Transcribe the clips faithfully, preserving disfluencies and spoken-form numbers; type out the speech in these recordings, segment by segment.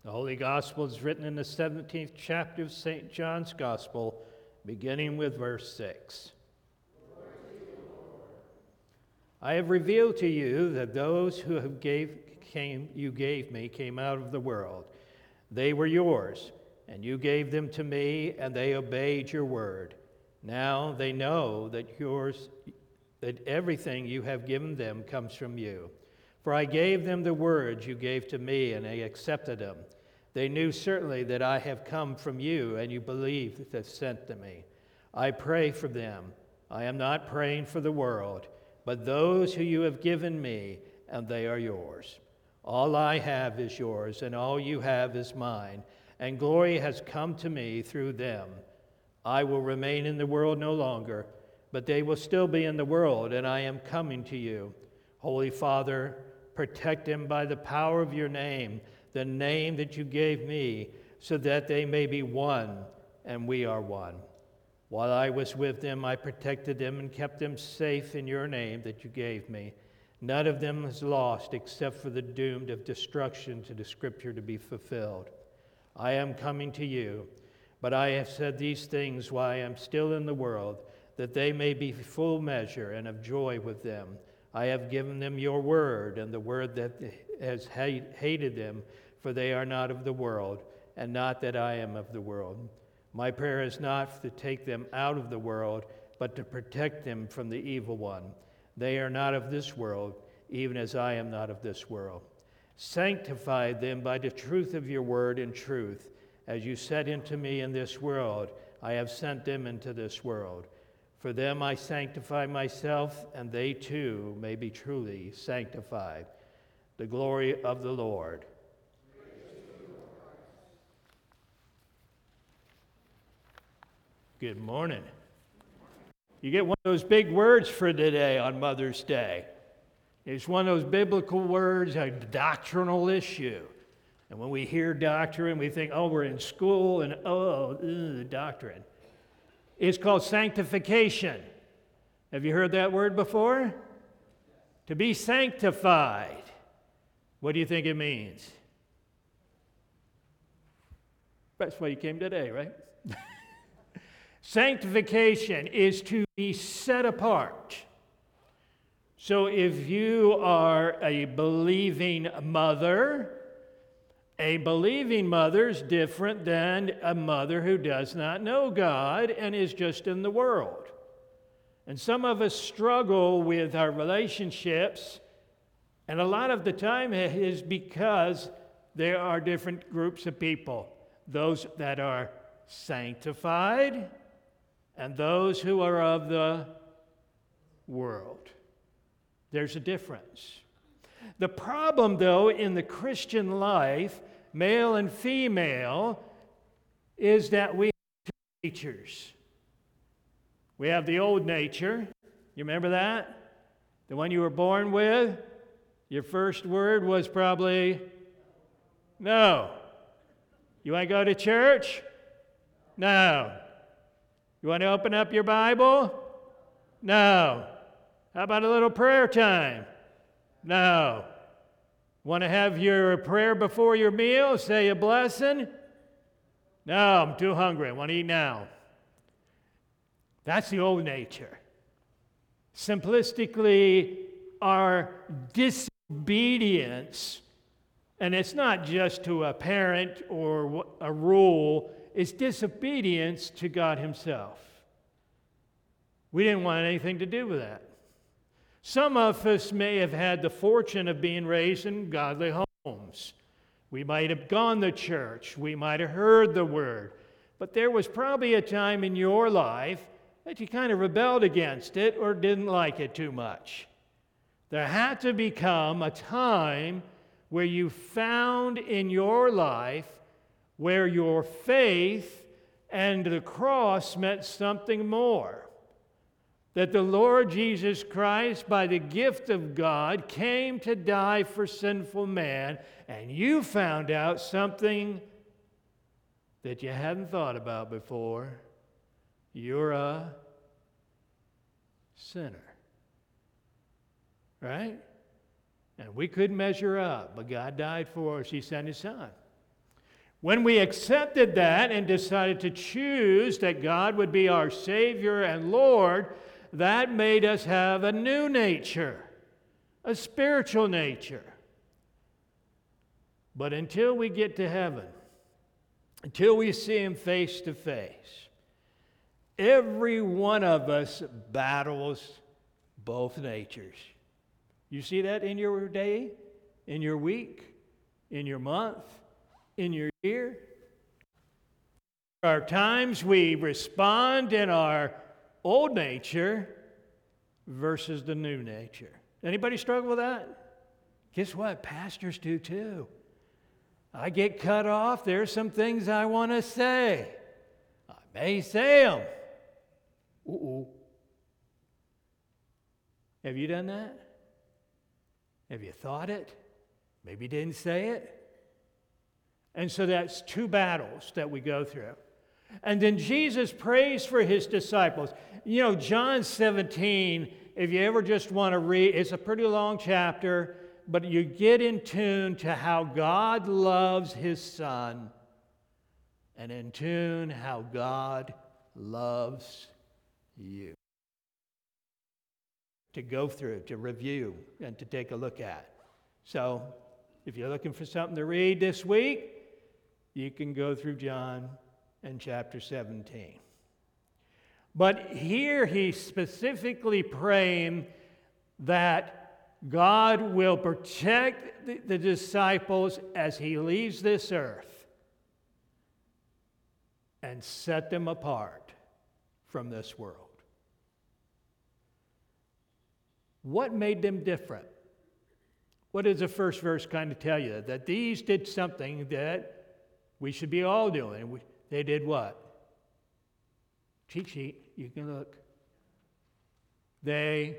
The Holy Gospel is written in the seventeenth chapter of Saint John's Gospel, beginning with verse six. I have revealed to you that those who have gave, came, you gave me came out of the world. They were yours, and you gave them to me, and they obeyed your word. Now they know that yours, that everything you have given them comes from you. For I gave them the words you gave to me, and they accepted them. They knew certainly that I have come from you, and you believed that sent to me. I pray for them. I am not praying for the world, but those who you have given me, and they are yours. All I have is yours, and all you have is mine, and glory has come to me through them. I will remain in the world no longer, but they will still be in the world, and I am coming to you. Holy Father, protect them by the power of your name, the name that you gave me, so that they may be one, and we are one. While I was with them, I protected them and kept them safe in your name that you gave me. None of them is lost except for the doomed of destruction, to the scripture to be fulfilled. I am coming to you, but I have said these things while I am still in the world, that they may be full measure and of joy with them. I have given them your word, and the word that has hated them, for they are not of the world, and not that I am of the world. My prayer is not to take them out of the world, but to protect them from the evil one. They are not of this world, even as I am not of this world. Sanctify them by the truth of your word and truth. As you said unto me in this world, I have sent them into this world. For them I sanctify myself, and they too may be truly sanctified. The glory of the Lord. Good morning. You get one of those big words for today on Mother's Day. It's one of those biblical words, a doctrinal issue. And when we hear doctrine, we think, oh, we're in school, and oh, ugh, doctrine. It's called sanctification. Have you heard that word before? To be sanctified. What do you think it means? That's why you came today, right? Sanctification is to be set apart. So if you are a believing mother, a believing mother is different than a mother who does not know God and is just in the world. And some of us struggle with our relationships, and a lot of the time it is because there are different groups of people. Those that are sanctified and those who are of the world. There's a difference. The problem, though, in the Christian life, male and female, is that we have two natures. We have the old nature. You remember that? The one you were born with? Your first word was probably no. You want to go to church? No. You want to open up your Bible? No. How about a little prayer time? No. Want to have your prayer before your meal? Say a blessing? No, I'm too hungry. I want to eat now. That's the old nature. Simplistically, our disobedience, and it's not just to a parent or a rule, it's disobedience to God Himself. We didn't want anything to do with that. Some of us may have had the fortune of being raised in godly homes. We might have gone to church. We might have heard the word. But there was probably a time in your life that you kind of rebelled against it or didn't like it too much. There had to become a time where you found in your life where your faith and the cross meant something more. That the Lord Jesus Christ, by the gift of God, came to die for sinful man, and you found out something that you hadn't thought about before. You're a sinner. Right? And we couldn't measure up, but God died for us. He sent His Son. When we accepted that and decided to choose that God would be our Savior and Lord, that made us have a new nature, a spiritual nature. But until we get to heaven, until we see Him face to face, every one of us battles both natures. You see that in your day, in your week, in your month, in your year? There are times we respond in our old nature versus the new nature. Anybody struggle with that? Guess what? Pastors do too. I get cut off. There's some things I want to say. I may say them. Uh-oh. Have you done that? Have you thought it? Maybe didn't say it? And so that's two battles that we go through. And then Jesus prays for His disciples. You know, John seventeen, if you ever just want to read, it's a pretty long chapter, but you get in tune to how God loves His Son, and in tune how God loves you. To go through, to review, and to take a look at. So, if you're looking for something to read this week, you can go through John and chapter seventeen. But here he's specifically praying that God will protect the, the disciples as He leaves this earth and set them apart from this world. What made them different? What does the first verse kind of tell you? That these did something that we should be all doing. They did what? Cheat sheet, you can look. They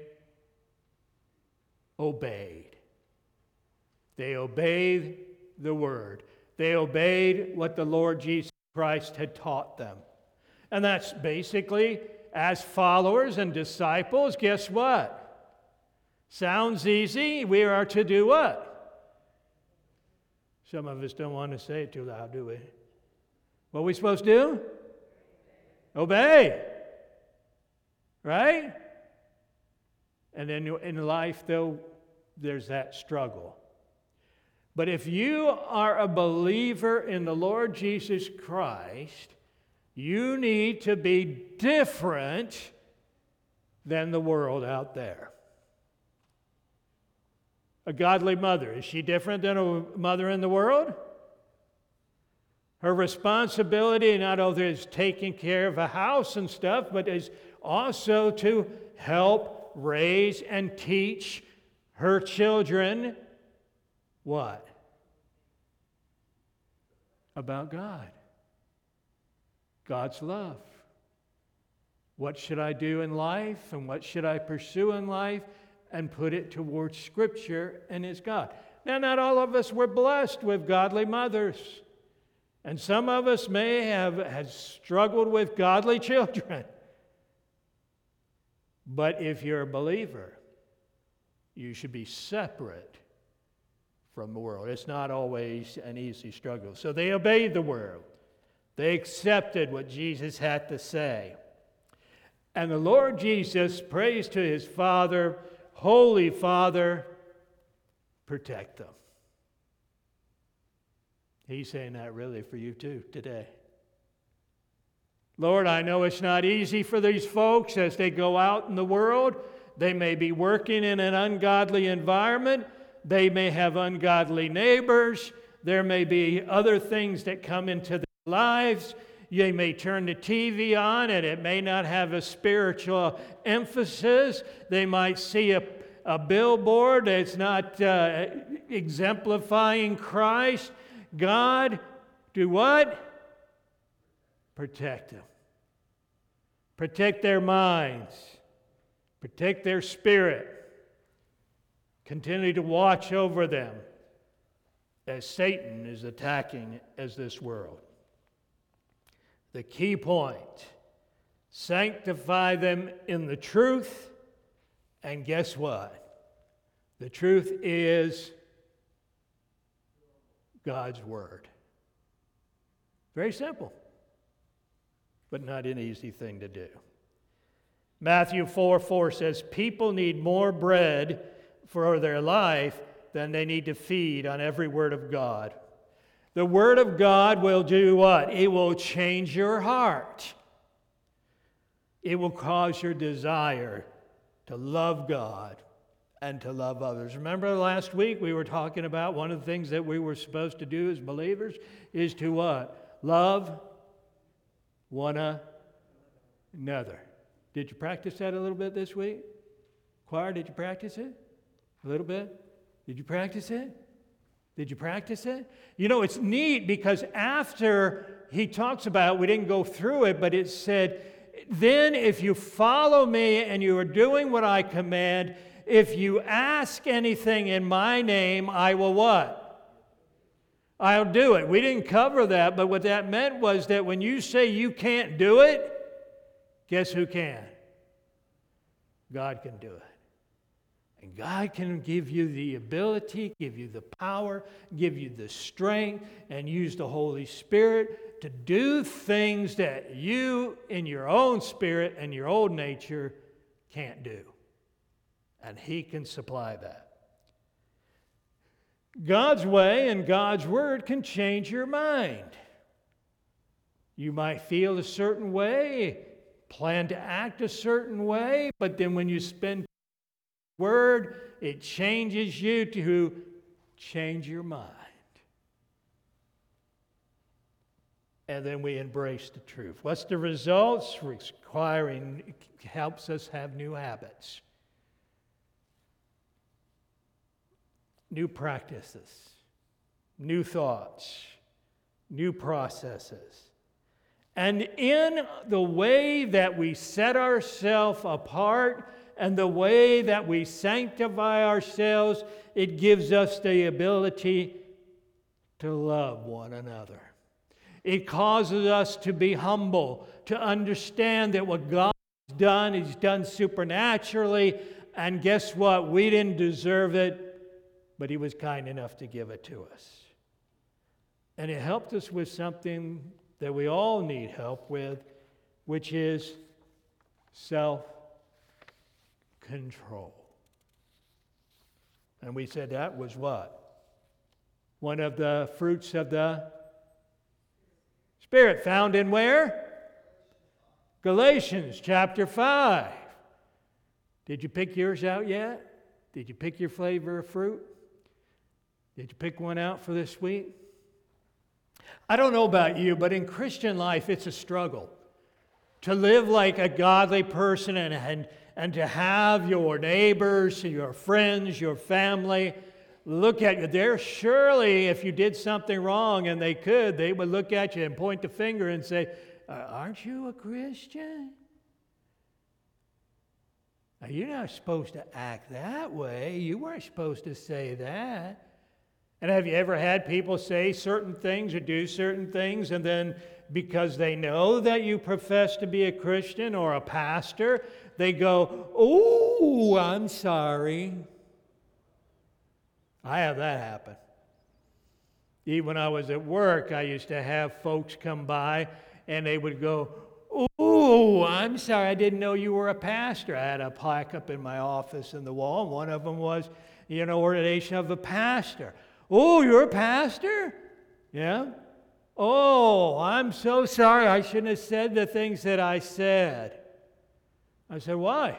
obeyed. They obeyed the word. They obeyed what the Lord Jesus Christ had taught them. And that's basically, as followers and disciples, guess what? Sounds easy. We are to do what? Some of us don't want to say it too loud, do we? What are we supposed to do? Obey. Right? And then in life, though, there's that struggle. But if you are a believer in the Lord Jesus Christ, you need to be different than the world out there. A godly mother, is she different than a mother in the world? Her responsibility not only is taking care of a house and stuff, but is also to help raise and teach her children what? About God. God's love. What should I do in life and what should I pursue in life? And put it towards Scripture and His God. Now, not all of us were blessed with godly mothers. And some of us may have, have struggled with godly children. But if you're a believer, you should be separate from the world. It's not always an easy struggle. So they obeyed the word. They accepted what Jesus had to say. And the Lord Jesus prays to His Father, Holy Father, protect them. He's saying that really for you too today. Lord, I know it's not easy for these folks as they go out in the world. They may be working in an ungodly environment. They may have ungodly neighbors. There may be other things that come into their lives. They may turn the T V on and it may not have a spiritual emphasis. They might see a, a billboard that's not uh, exemplifying Christ. God, do what? Protect them. Protect their minds. Protect their spirit. Continue to watch over them as Satan is attacking as this world. The key point, sanctify them in the truth, and guess what? The truth is God's Word. Very simple, but not an easy thing to do. Matthew four four says, people need more bread for their life than they need to feed on every word of God. The Word of God will do what? It will change your heart. It will cause your desire to love God and to love others. Remember last week we were talking about one of the things that we were supposed to do as believers is to what? Love one another. Did you practice that a little bit this week? Choir, did you practice it? A little bit? Did you practice it? Did you practice it? You know, it's neat because after he talks about, we didn't go through it, but it said, then if you follow me and you are doing what I command, if you ask anything in my name, I will what? I'll do it. We didn't cover that, but what that meant was that when you say you can't do it, guess who can? God can do it. And God can give you the ability, give you the power, give you the strength, and use the Holy Spirit to do things that you, in your own spirit and your old nature, can't do. And He can supply that. God's way and God's Word can change your mind. You might feel a certain way, plan to act a certain way, but then when you spend Word, it changes you to change your mind. And then we embrace the truth. What's the results? Requiring, it helps us have new habits, new practices, new thoughts, new processes. And in the way that we set ourselves apart and the way that we sanctify ourselves, it gives us the ability to love one another. It causes us to be humble, to understand that what God has done, He's done supernaturally, and guess what? We didn't deserve it, but He was kind enough to give it to us. And it helped us with something that we all need help with, which is self-control. And we said that was what? One of the fruits of the Spirit, found in where? Galatians chapter five. Did you pick yours out yet? Did you pick your flavor of fruit? Did you pick one out for this week? I don't know about you, but in Christian life, it's a struggle. To live like a godly person and, and, and to have your neighbors, your friends, your family look at you. They're surely, if you did something wrong, and they could, they would look at you and point the finger and say, aren't you a Christian? Now, you're not supposed to act that way. You weren't supposed to say that. And have you ever had people say certain things or do certain things, and then because they know that you profess to be a Christian or a pastor, they go, oh, I'm sorry. I have that happen. Even when I was at work, I used to have folks come by and they would go, oh, I'm sorry, I didn't know you were a pastor. I had a plaque up in my office in the wall, and one of them was, you know, ordination of a pastor. Oh, you're a pastor? Yeah. Oh, I'm so sorry. I shouldn't have said the things that I said. I said, why?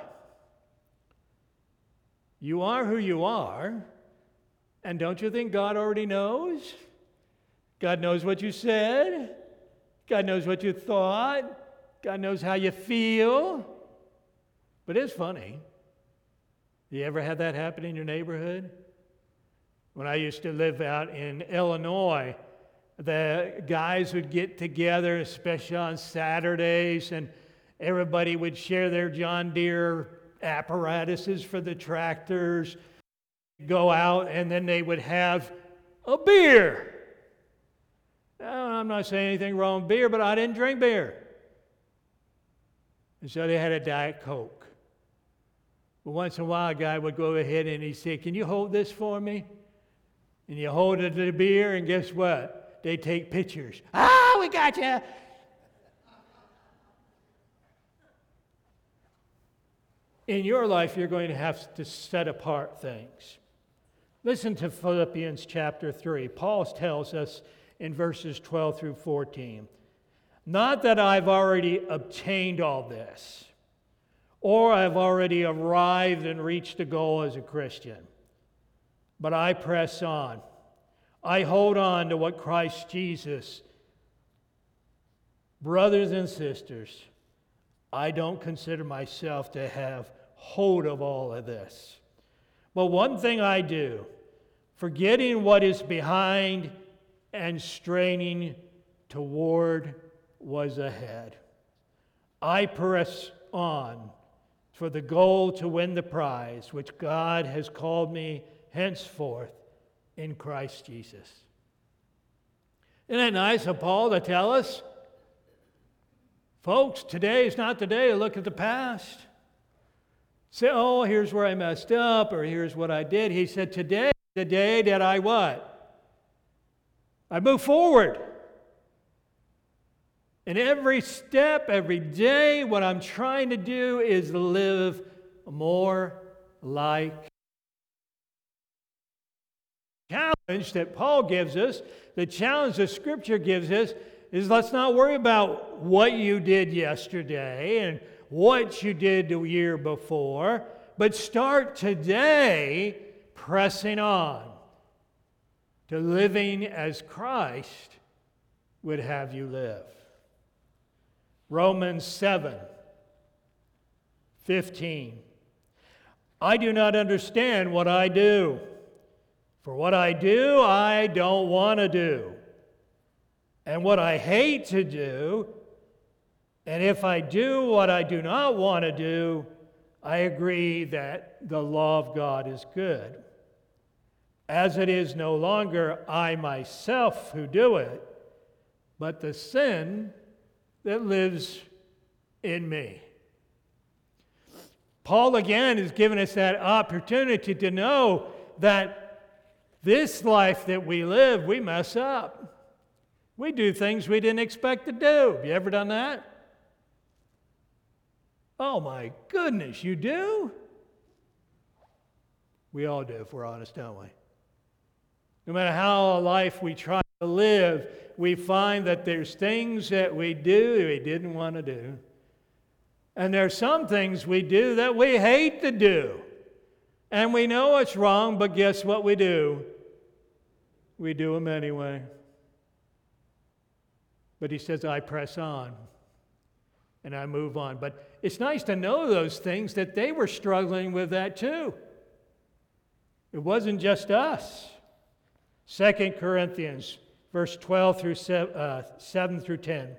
You are who you are. And don't you think God already knows? God knows what you said. God knows what you thought. God knows how you feel. But it's funny. You ever had that happen in your neighborhood? When I used to live out in Illinois, the guys would get together, especially on Saturdays, and everybody would share their John Deere apparatuses for the tractors, go out, and then they would have a beer. Now, I'm not saying anything wrong with beer, but I didn't drink beer. And so they had a Diet Coke. But once in a while, a guy would go ahead and he'd say, can you hold this for me? And you hold it to the beer, and guess what? They take pictures. Ah, we got you. In your life, you're going to have to set apart things. Listen to Philippians chapter three. Paul tells us in verses twelve through fourteen, not that I've already obtained all this, or I've already arrived and reached a goal as a Christian, but I press on. I hold on to what Christ Jesus. Brothers and sisters, I don't consider myself to have hold of all of this. But one thing I do, forgetting what is behind and straining toward what is ahead, I press on for the goal to win the prize which God has called me henceforth in Christ Jesus. Isn't that nice of Paul to tell us? Folks, today is not the day to look at the past. Say, oh, here's where I messed up, or here's what I did. He said, today is the day that I what? I move forward. And every step, every day, what I'm trying to do is live more like. The challenge that Paul gives us, the challenge that Scripture gives us, is let's not worry about what you did yesterday and what you did the year before, but start today pressing on to living as Christ would have you live. Romans seven fifteen. I do not understand what I do, for what I do, I don't want to do. And what I hate to do, and if I do what I do not want to do, I agree that the law of God is good. As it is no longer I myself who do it, but the sin that lives in me. Paul again is giving us that opportunity to know that this life that we live, we mess up. We do things we didn't expect to do. Have you ever done that? Oh my goodness, you do? We all do, if we're honest, don't we? No matter how a life we try to live, we find that there's things that we do we didn't want to do. And there's some things we do that we hate to do. And we know it's wrong, but guess what we do? We do them anyway. But he says, I press on and I move on. But it's nice to know those things, that they were struggling with that too. It wasn't just us. Second Corinthians, verse twelve through seven, uh, seven through ten.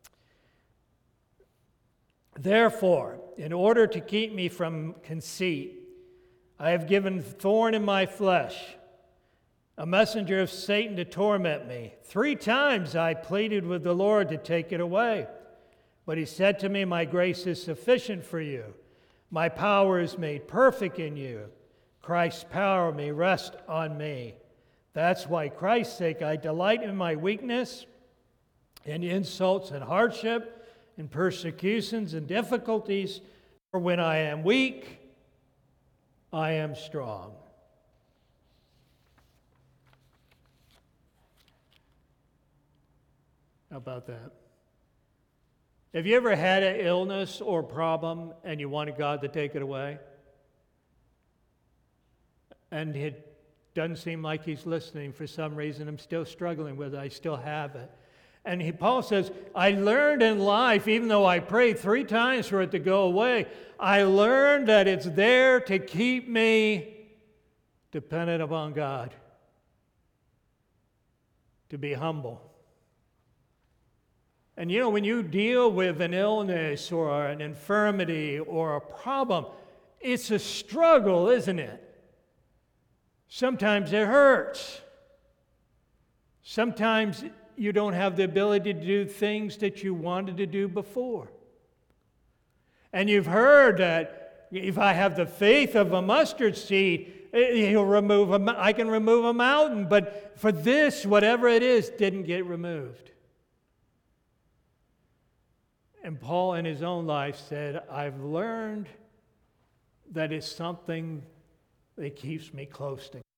Therefore, in order to keep me from conceit, I have given thorn in my flesh, a messenger of Satan to torment me. Three times I pleaded with the Lord to take it away. But he said to me, my grace is sufficient for you. My power is made perfect in you. Christ's power may rest on me. That's why Christ's sake I delight in my weakness, in insults and hardship, in persecutions and difficulties. For when I am weak, I am strong. How about that? Have you ever had an illness or problem and you wanted God to take it away? And it doesn't seem like he's listening for some reason. I'm still struggling with it. I still have it. And he, Paul says, I learned in life, even though I prayed three times for it to go away, I learned that it's there to keep me dependent upon God, to be humble. And you know, when you deal with an illness or an infirmity or a problem, it's a struggle, isn't it? Sometimes it hurts. Sometimes you don't have the ability to do things that you wanted to do before. And you've heard that if I have the faith of a mustard seed, he'll remove a, I can remove a mountain. But for this, whatever it is, didn't get removed. And Paul in his own life said, I've learned that it's something that keeps me close to God.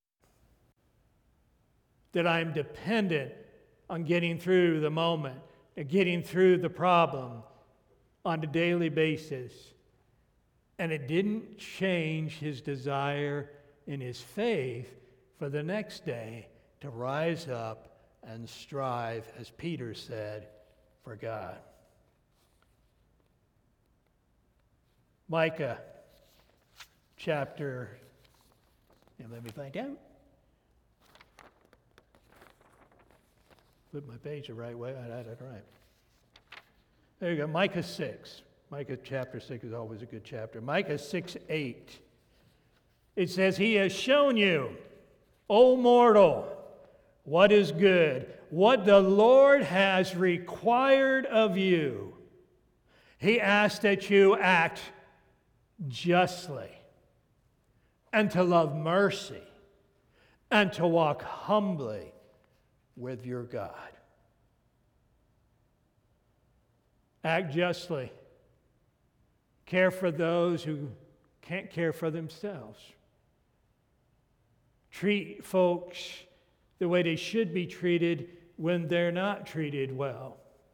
That I'm dependent on getting through the moment, and getting through the problem on a daily basis. And it didn't change his desire in his faith for the next day to rise up and strive, as Peter said, for God. Micah chapter, and let me find out. Flip my page the right way. I had it right. There you go. Micah six. Micah chapter six is always a good chapter. Micah six eight. It says, He has shown you, O mortal, what is good, what the Lord has required of you. He asks that you act justly, and to love mercy, and to walk humbly with your God. Act justly. Care for those who can't care for themselves. Treat folks the way they should be treated when they're not treated well.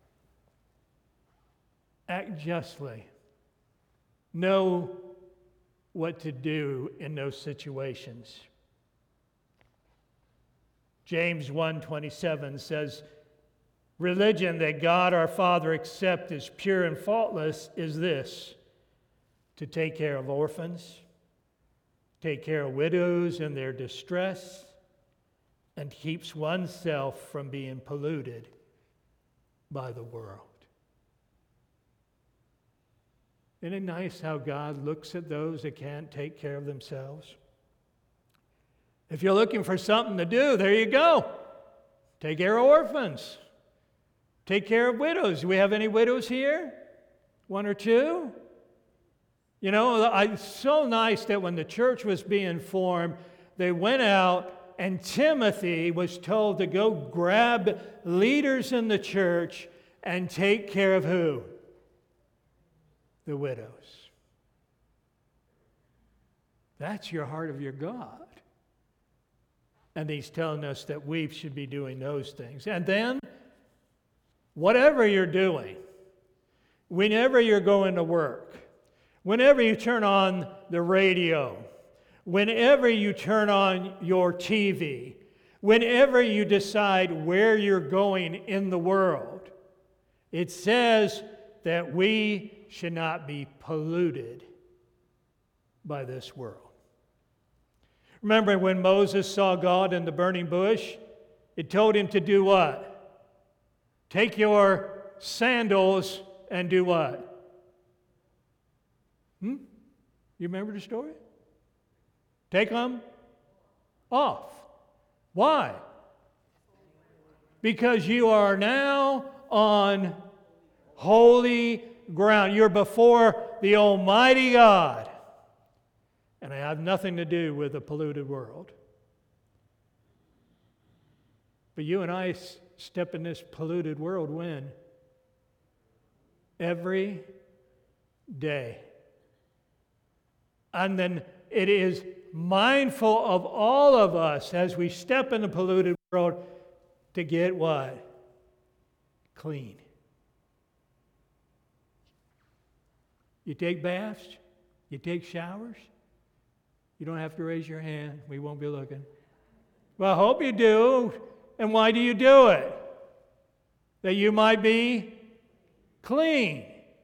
Act justly. Know what to do in those situations. James one twenty-seven says, religion that God our Father accepts as pure and faultless is this: to take care of orphans, take care of widows in their distress, and keeps oneself from being polluted by the world. Isn't it nice how God looks at those that can't take care of themselves? If you're looking for something to do, there you go. Take care of orphans. Take care of widows. Do we have any widows here? One or two? You know, I, it's so nice that when the church was being formed, they went out and Timothy was told to go grab leaders in the church and take care of who? The widows. That's your heart of your God. And he's telling us that we should be doing those things. And then, whatever you're doing, whenever you're going to work, whenever you turn on the radio, whenever you turn on your T V, whenever you decide where you're going in the world, it says that we should not be polluted by this world. Remember when Moses saw God in the burning bush? It told him to do what? Take your sandals and do what? Hmm? You remember the story? Take them off. Why? Because you are now on holy ground. You're before the Almighty God. And I have nothing to do with a polluted world. But you and I step in this polluted world when? Every day. And then it is mindful of all of us as we step in the polluted world to get what? Clean. You take baths, you take showers. You don't have to raise your hand. We won't be looking. Well, I hope you do. And why do you do it? That you might be clean.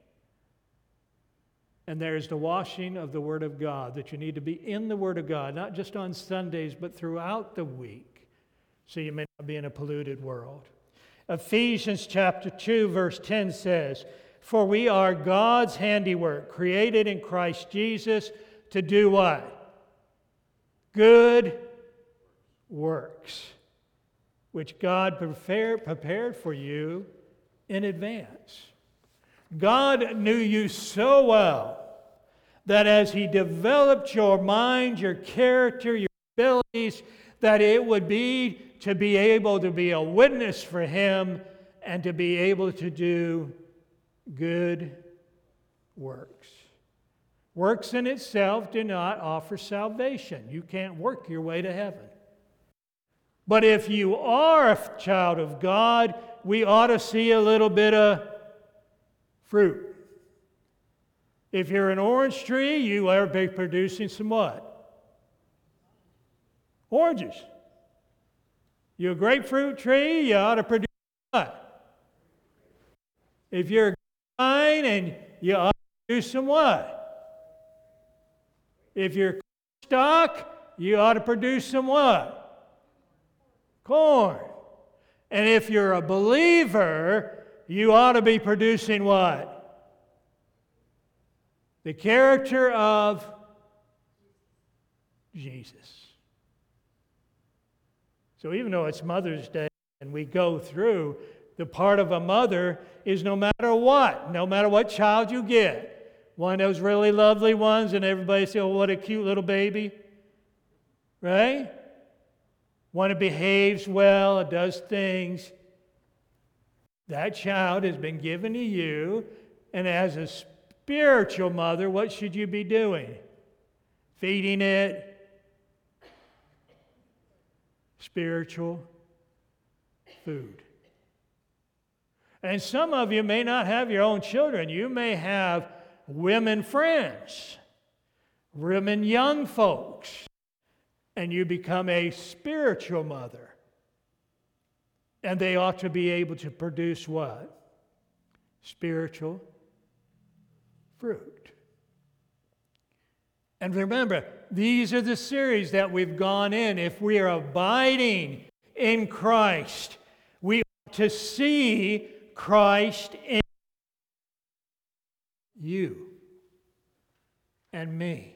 And there's the washing of the Word of God, that you need to be in the Word of God, not just on Sundays, but throughout the week, so you may not be in a polluted world. Ephesians chapter two, verse ten says, for we are God's handiwork, created in Christ Jesus to do what? Good works, which God prepared, prepared for you in advance. God knew you so well that as He developed your mind, your character, your abilities, that it would be to be able to be a witness for Him and to be able to do good works. Works in itself do not offer salvation. You can't work your way to heaven. But if you are a child of God, we ought to see a little bit of fruit. If you're an orange tree, you are producing some what? Oranges. You're a grapefruit tree, you ought to produce what? If you're a vine, and you ought to produce some what? If you're stock, you ought to produce some what? Corn. And if you're a believer, you ought to be producing what? The character of Jesus. So even though it's Mother's Day and we go through, the part of a mother is no matter what, no matter what child you get. One of those really lovely ones and everybody says, oh, what a cute little baby. Right? One that behaves well, it does things. That child has been given to you, and as a spiritual mother, what should you be doing? Feeding it spiritual food. And some of you may not have your own children. You may have women friends, women young folks, and you become a spiritual mother. And they ought to be able to produce what? Spiritual fruit. And remember, these are the series that we've gone in. If we are abiding in Christ, we ought to see Christ in you and me.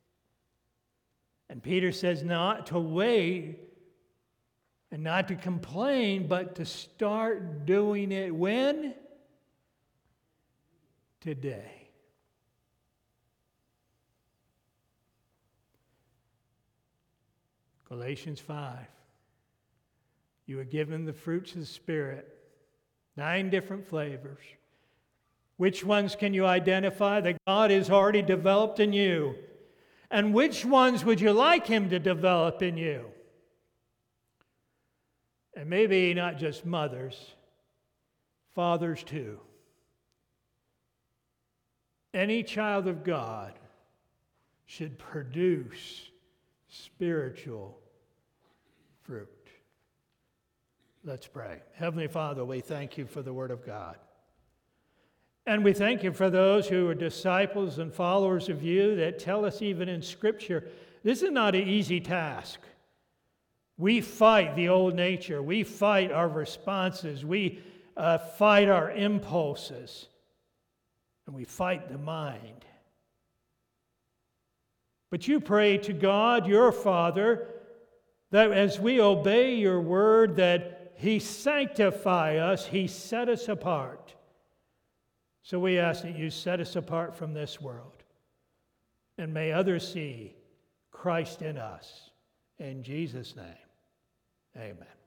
And Peter says not to wait and not to complain, but to start doing it when? Today. Galatians five. You are given the fruits of the Spirit, nine different flavors. Which ones can you identify that God has already developed in you? And which ones would you like Him to develop in you? And maybe not just mothers, fathers too. Any child of God should produce spiritual fruit. Let's pray. Heavenly Father, we thank you for the Word of God. And we thank you for those who are disciples and followers of you that tell us even in Scripture, this is not an easy task. We fight the old nature. We fight our responses. We uh, fight our impulses. And we fight the mind. But you pray to God, your Father, that as we obey your word, that He sanctify us, He set us apart. So we ask that you set us apart from this world. And may others see Christ in us. In Jesus' name, amen.